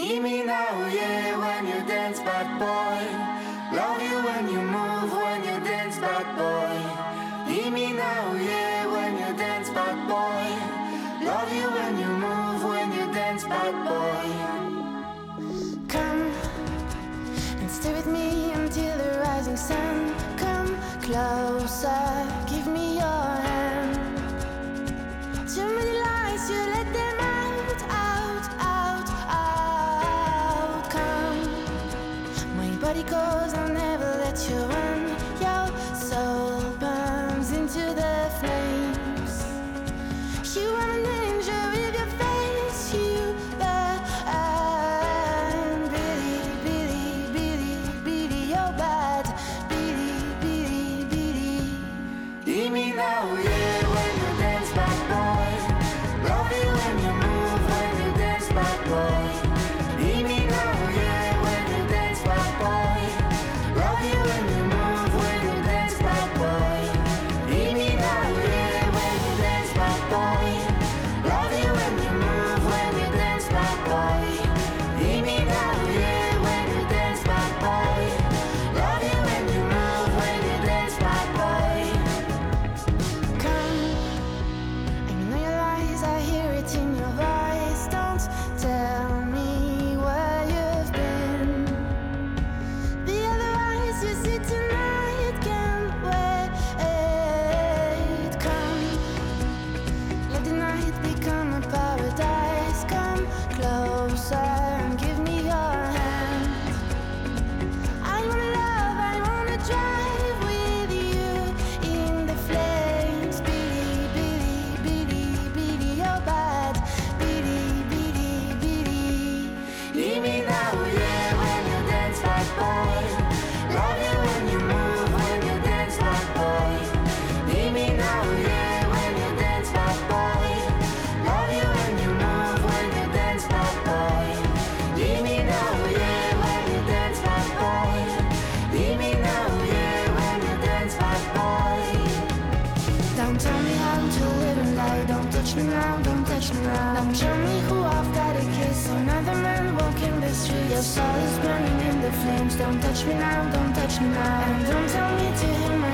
Need me now, yeah, when you dance, bad boy. Love you when you move, when you dance, bad boy. Need me now, yeah, when you dance, bad boy. Love you when you move, when you dance, bad boy. Come and stay with me until the rising sun. Come closer, give me your hand. Too many lies, you let them out, out, out, out. Come, my body goes, I'll never let you run. Your soul burns into the flames. You want an angel with your face, you burn. Billy, Billy, Billy, Billy, you're bad. Billy, Billy, Billy. Need me now, yeah, when you dance, bad boy. Love you when you move, when you dance, bad boy. Need me now, yeah, when you dance, bad boy. Love you when you move, when you dance, bad boy. Need me now, yeah, when you dance, bad boy. Love you when you move, when you dance, bad boy. Need me now, yeah, when you dance, bad boy. Love you when you move, when you dance, bad boy. Come, I know your lies, I hear it in your voice. Don't tell me where you've been. The other eyes you see tonight can't wait. Come, let the night become a paradise. Come closer and give me your hand. I wanna love, I wanna drive with you in the flames. Billy, Billy, Billy, Billy, you're bad. Billy, Billy, Billy. Need me now, yeah, when you dance, bad boy. Love you when you move, when you dance, bad boy. Need me now, yeah, when you dance, bad boy. Love you when you move, when you dance, bad boy. Need me now, yeah, when you dance, bad boy. Need me now, yeah, when you dance, bad boy. Don't tell me how to live and die. Don't touch me now, don't touch me now. Don't show me who I've got to kiss. Another man walking the street. Your soul is burning in the flames. Don't touch me now, don't touch me now. And don't tell me to hear my